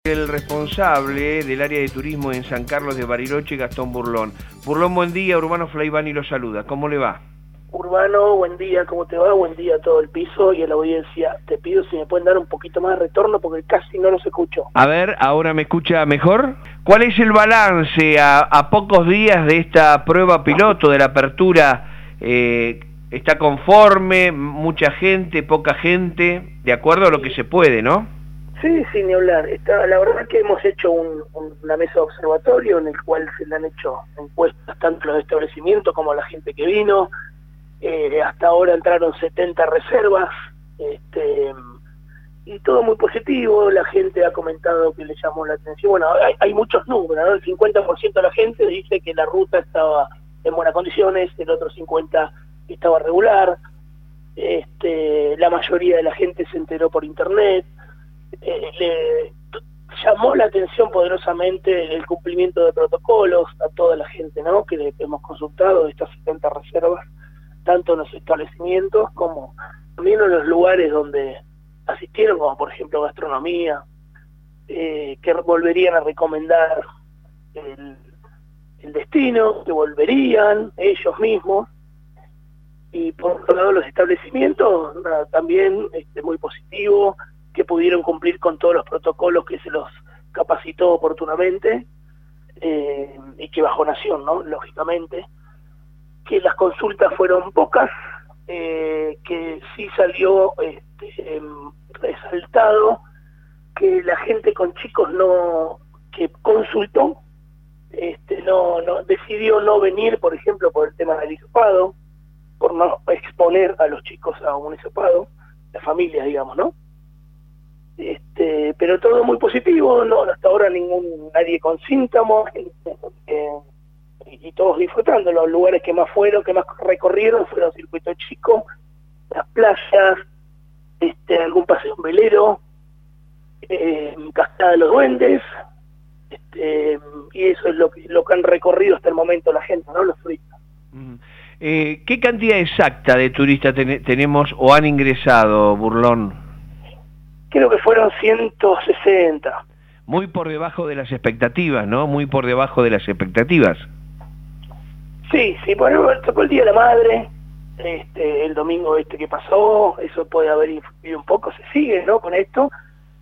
El responsable del área de turismo en San Carlos de Bariloche, Gastón Burlón. Burlón, buen día, Urbano Flaivani lo saluda. ¿Cómo le va? Urbano, buen día, ¿cómo te va? Buen día a todo el piso y a la audiencia. Te pido si me pueden dar un poquito más de retorno porque casi no los escucho. A ver, ¿ahora me escucha mejor? ¿Cuál es el balance a pocos días de esta prueba piloto de la apertura? ¿Está conforme? ¿Mucha gente? ¿Poca gente? De acuerdo a lo que se puede, ¿no? Sí, sin ni hablar. La verdad que hemos hecho una mesa de observatorio en el cual se le han hecho encuestas tanto a los establecimientos como a la gente que vino. Hasta ahora entraron 70 reservas, y todo muy positivo. La gente ha comentado que le llamó la atención. Bueno, hay muchos números, ¿no? El 50% de la gente dice que la ruta estaba en buenas condiciones, el otro 50% estaba regular. La mayoría de la gente se enteró por internet. Le llamó la atención poderosamente el cumplimiento de protocolos a toda la gente, ¿no? Que le hemos consultado de estas 70 reservas, tanto en los establecimientos como también en los lugares donde asistieron, como por ejemplo gastronomía, que volverían a recomendar el destino, que volverían ellos mismos. Y por otro lado los establecimientos, también muy positivo, que pudieron cumplir con todos los protocolos que se los capacitó oportunamente, y que bajo nación, ¿no? Lógicamente, que las consultas fueron pocas, que sí salió resaltado que la gente con chicos que consultó, decidió no venir, por ejemplo, por el tema del hisopado, por no exponer a los chicos a un hisopado, las familias, digamos, ¿no? Pero todo muy positivo, no hasta ahora nadie con síntomas, y todos disfrutando. Los lugares que más recorrieron fueron Circuito Chico, las playas, algún paseo en velero, Cascada de los Duendes, y eso es lo que han recorrido hasta el momento la gente, ¿no? Los turistas. ¿Qué cantidad exacta de turistas tenemos o han ingresado, Burlón? Creo que fueron 160. Muy por debajo de las expectativas, ¿no? Muy por debajo de las expectativas. Sí, bueno, tocó el Día de la Madre, el domingo que pasó, eso puede haber influido un poco, se sigue, ¿no? Con esto,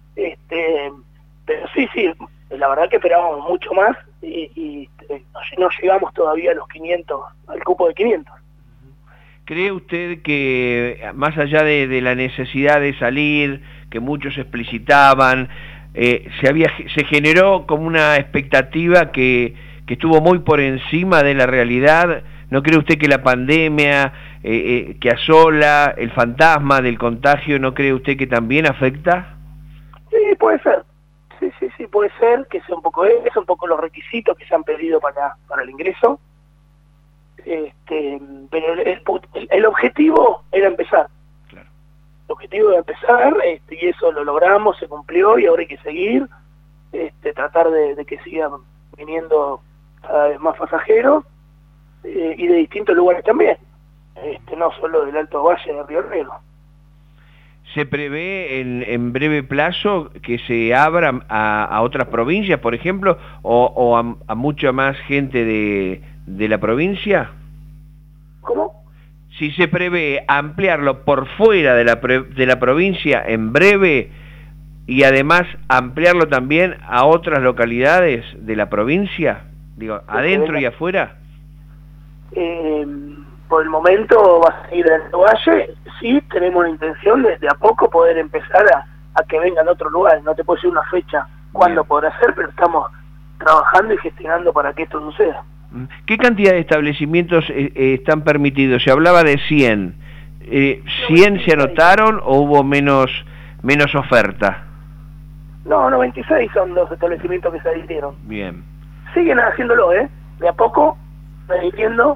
pero sí, la verdad que esperábamos mucho más y no llegamos todavía a los 500, al cupo de 500. ¿Cree usted que, más allá de la necesidad de salir, que muchos explicitaban, se generó como una expectativa que estuvo muy por encima de la realidad? ¿No cree usted que la pandemia que asola, el fantasma del contagio, no cree usted que también afecta? Sí, puede ser. Sí, puede ser que sea un poco eso, un poco los requisitos que se han pedido para el ingreso. Pero el objetivo era empezar. Claro. El objetivo era empezar, y eso lo logramos, se cumplió, y ahora hay que seguir, tratar de que sigan viniendo cada vez más pasajeros, y de distintos lugares también, no solo del Alto Valle de Río Negro. ¿Se prevé en breve plazo que se abra a otras provincias, por ejemplo, o a mucha más gente de la provincia? ¿Cómo? Si se prevé ampliarlo por fuera de la provincia en breve, y además ampliarlo también a otras localidades de la provincia, digo, adentro y afuera. Por el momento va a seguir en el Valle. Sí, tenemos la intención de a poco poder empezar a que vengan a otro lugar. No te puedo decir una fecha cuándo podrá ser, pero estamos trabajando y gestionando para que esto suceda. ¿Qué cantidad de establecimientos están permitidos? Se hablaba de 100. ¿100 se anotaron o hubo menos oferta? No, 96 son los establecimientos que se adhirieron. Bien. Siguen haciéndolo, de a poco, adhiriendo.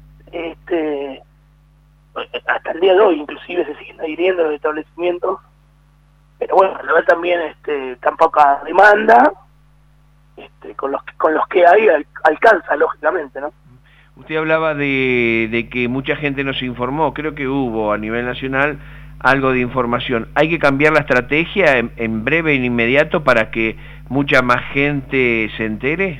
Hasta el día de hoy inclusive se siguen adhiriendo los establecimientos, pero bueno, a la vez también tan poca demanda, con los que hay alcanza, lógicamente, ¿no? Usted hablaba de que mucha gente nos informó, creo que hubo a nivel nacional algo de información. ¿Hay que cambiar la estrategia en breve, en inmediato, para que mucha más gente se entere?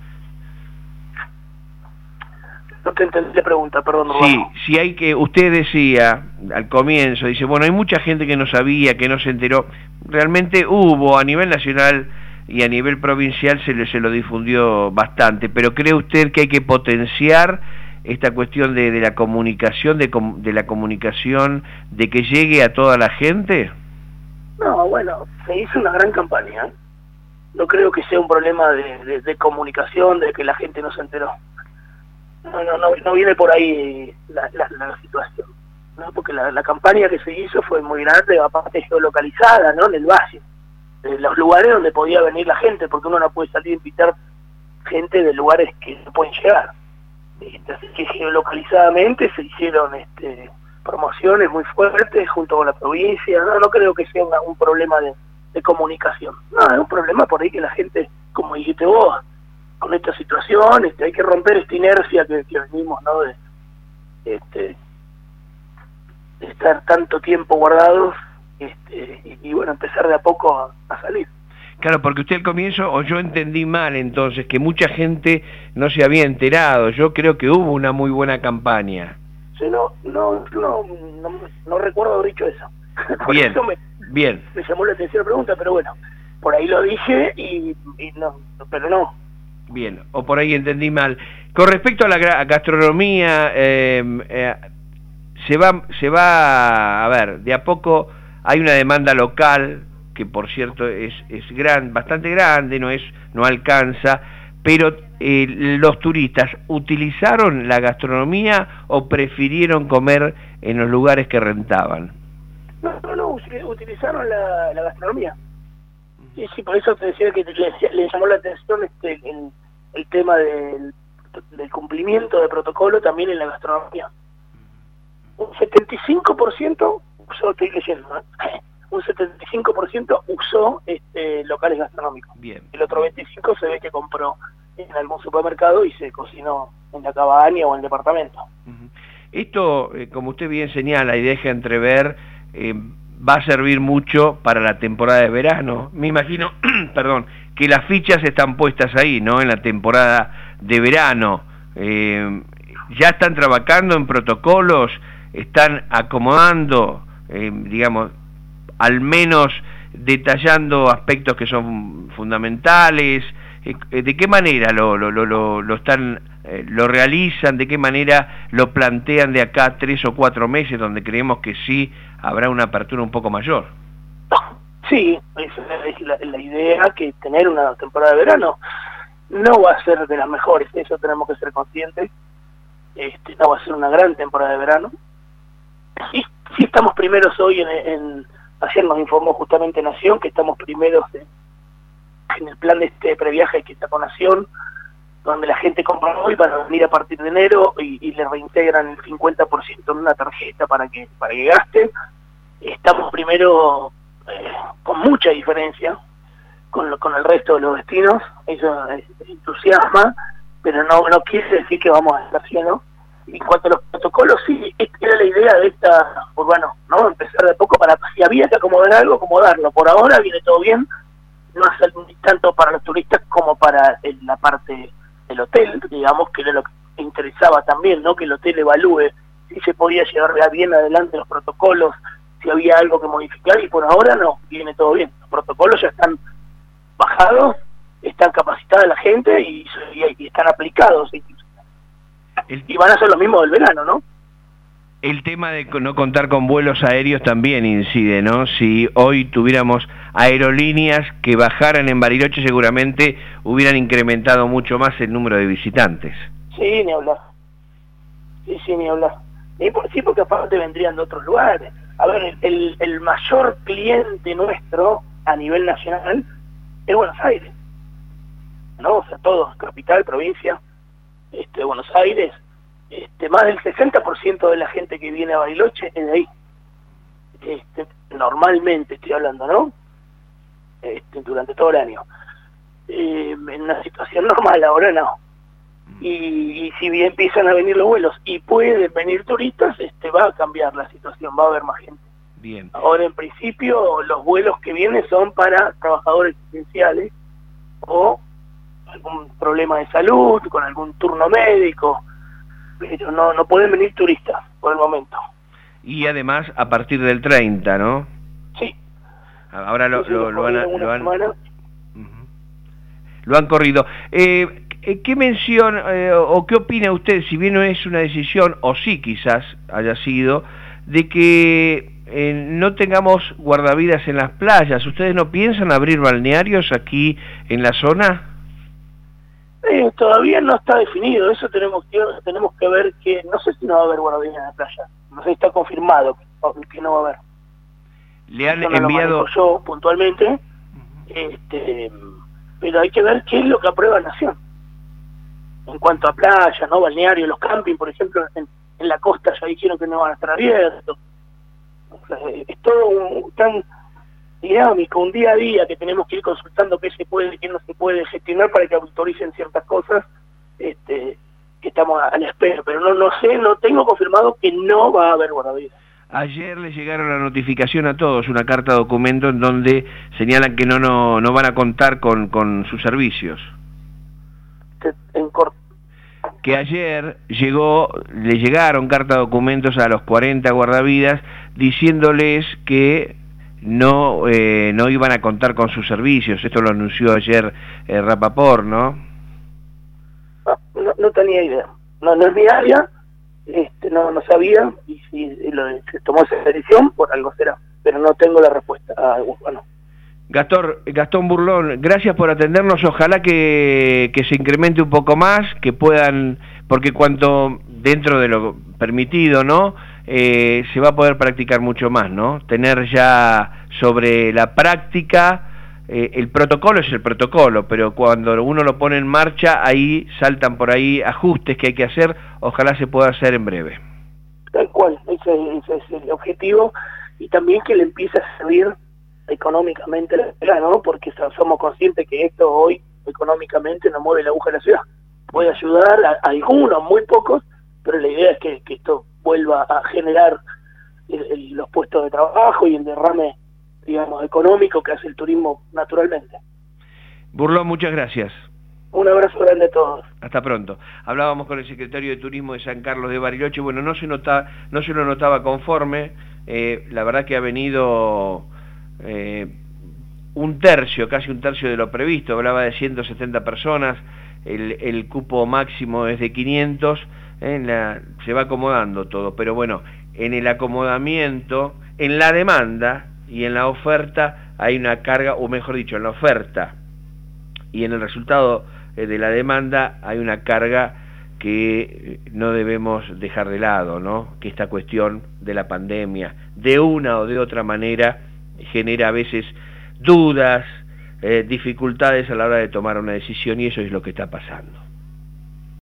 No te entendí la pregunta, perdón. Sí, si hay que, usted decía al comienzo, dice, bueno, hay mucha gente que no sabía, que no se enteró. Realmente hubo a nivel nacional y a nivel provincial se lo difundió bastante, pero ¿cree usted que hay que potenciar esta cuestión de la comunicación, de la comunicación, de que llegue a toda la gente? No, bueno, se hizo una gran campaña. No creo que sea un problema de comunicación, de que la gente no se enteró. No viene por ahí la situación, ¿no? Porque la campaña que se hizo fue muy grande, aparte geolocalizada, ¿no? En el valle, en los lugares donde podía venir la gente, porque uno no puede salir a invitar gente de lugares que no pueden llegar. Así que geolocalizadamente se hicieron promociones muy fuertes junto con la provincia. No creo que sea un problema de comunicación. No, es un problema por ahí que la gente, como dijiste vos, con esta situación, hay que romper esta inercia que venimos, ¿no? De estar tanto tiempo guardados, y bueno, empezar de a poco a salir. Claro, porque usted al comienzo, o yo entendí mal entonces, que mucha gente no se había enterado. Yo creo que hubo una muy buena campaña. Sí, no recuerdo haber dicho eso. Bien, eso bien. Me llamó la atención la pregunta, pero bueno, por ahí lo dije y no, pero no. Bien, o por ahí entendí mal. Con respecto a la gastronomía, se va, a ver, de a poco hay una demanda local, que por cierto es bastante grande, no alcanza, pero los turistas, ¿utilizaron la gastronomía o prefirieron comer en los lugares que rentaban? No, utilizaron la gastronomía. Sí, por eso te decía que le llamó la atención el tema del cumplimiento de protocolo también en la gastronomía. Un 75% usó, estoy leyendo, un 75% usó locales gastronómicos. Bien. El otro 25% se ve que compró en algún supermercado y se cocinó en la cabaña o en el departamento. Esto, como usted bien señala y deja entrever, va a servir mucho para la temporada de verano. Me imagino, perdón, que las fichas están puestas ahí, ¿no? En la temporada de verano. Ya están trabajando en protocolos, están acomodando, digamos, al menos detallando aspectos que son fundamentales. ¿De qué manera lo realizan? ¿De qué manera lo plantean de acá 3 o 4 meses, donde creemos que sí habrá una apertura un poco mayor? Sí, esa es la idea, que tener una temporada de verano no va a ser de las mejores, eso tenemos que ser conscientes. No va a ser una gran temporada de verano. Sí estamos primeros hoy ayer nos informó justamente Nación que estamos primeros en el plan de previaje que está con Nación, donde la gente compra hoy para venir a partir de enero y le reintegran el 50% en una tarjeta para que gasten. Estamos primero con mucha diferencia con el resto de los destinos. Eso entusiasma, pero no quiere decir que vamos a estar llenos. En cuanto a los protocolos, sí, era la idea de ¿no? Empezar de a poco para, si había que acomodar algo, acomodarlo. Por ahora viene todo bien, no hace tanto para los turistas como para la parte del hotel, digamos, que era lo que interesaba también, ¿no? Que el hotel evalúe si se podía llevar bien adelante los protocolos, si había algo que modificar, y por ahora no, viene todo bien. Los protocolos ya están bajados, están capacitada la gente y están aplicados. Y van a ser los mismos del verano, ¿no? El tema de no contar con vuelos aéreos también incide, ¿no? Si hoy tuviéramos aerolíneas que bajaran en Bariloche, seguramente hubieran incrementado mucho más el número de visitantes. Sí, ni hablar. Sí, ni hablar. Sí, porque aparte vendrían de otros lugares. A ver, el mayor cliente nuestro a nivel nacional es Buenos Aires, ¿no? O sea, todos, capital, provincia, Buenos Aires, más del 60% de la gente que viene a Bariloche es de ahí. Normalmente estoy hablando, ¿no? Durante todo el año. En una situación normal, ahora no. Y si bien empiezan a venir los vuelos y pueden venir turistas, va a cambiar la situación, va a haber más gente. Bien. Ahora, en principio, los vuelos que vienen son para trabajadores esenciales o algún problema de salud, con algún turno médico, pero no pueden venir turistas por el momento. Y además a partir del 30, ¿no? Sí. Ahora lo han corrido. ¿Qué mención o qué opina usted, si bien no es una decisión, o sí quizás haya sido, de que no tengamos guardavidas en las playas? ¿Ustedes no piensan abrir balnearios aquí en la zona? Todavía no está definido, eso tenemos que ver, que no sé si no va a haber guardavidas en la playa, no sé si está confirmado que no va a haber. Le han eso no enviado... lo manejo yo puntualmente, pero hay que ver qué es lo que aprueba la Nación. En cuanto a playas, ¿no? Balnearios, los campings, por ejemplo, en la costa ya dijeron que no van a estar abiertos. O sea, es todo tan dinámico, un día a día, que tenemos que ir consultando qué se puede y qué no se puede gestionar para que autoricen ciertas cosas, que estamos a la espera. Pero no sé, no tengo confirmado que no va a haber guardavidas. Ayer le llegaron la notificación a todos, una carta documento en donde señalan que no van a contar con sus servicios. Que ayer le llegaron carta documentos a los 40 guardavidas diciéndoles que no iban a contar con sus servicios. Esto lo anunció ayer Rapaport, ¿no? No tenía idea. No es mi área. No sabía, y si se tomó esa decisión, por algo será, pero no tengo la respuesta. Bueno. Gastón Burlón, gracias por atendernos, ojalá que se incremente un poco más, que puedan, porque cuanto dentro de lo permitido, ¿no? Se va a poder practicar mucho más, ¿no? Tener ya sobre la práctica, el protocolo es el protocolo, pero cuando uno lo pone en marcha, ahí saltan por ahí ajustes que hay que hacer, ojalá se pueda hacer en breve. Tal cual, ese es el objetivo, y también que le empiece a servir económicamente la ciudad, ¿no? Porque somos conscientes que esto hoy económicamente no mueve la aguja de la ciudad. Puede ayudar a algunos, muy pocos, pero la idea es que esto vuelva a generar los puestos de trabajo y el derrame, digamos, económico que hace el turismo naturalmente. Burlón, muchas gracias. Un abrazo grande a todos. Hasta pronto. Hablábamos con el secretario de Turismo de San Carlos de Bariloche. Bueno, no se lo notaba conforme. La verdad que ha venido casi un tercio de lo previsto. Hablaba de 170 personas. El cupo máximo es de 500. Se va acomodando todo. Pero bueno, en el acomodamiento, en la demanda y en la oferta hay una carga, o mejor dicho, en la oferta y en el resultado de la demanda hay una carga que no debemos dejar de lado, ¿no? Que esta cuestión de la pandemia, de una o de otra manera, genera a veces dudas, dificultades a la hora de tomar una decisión, y eso es lo que está pasando.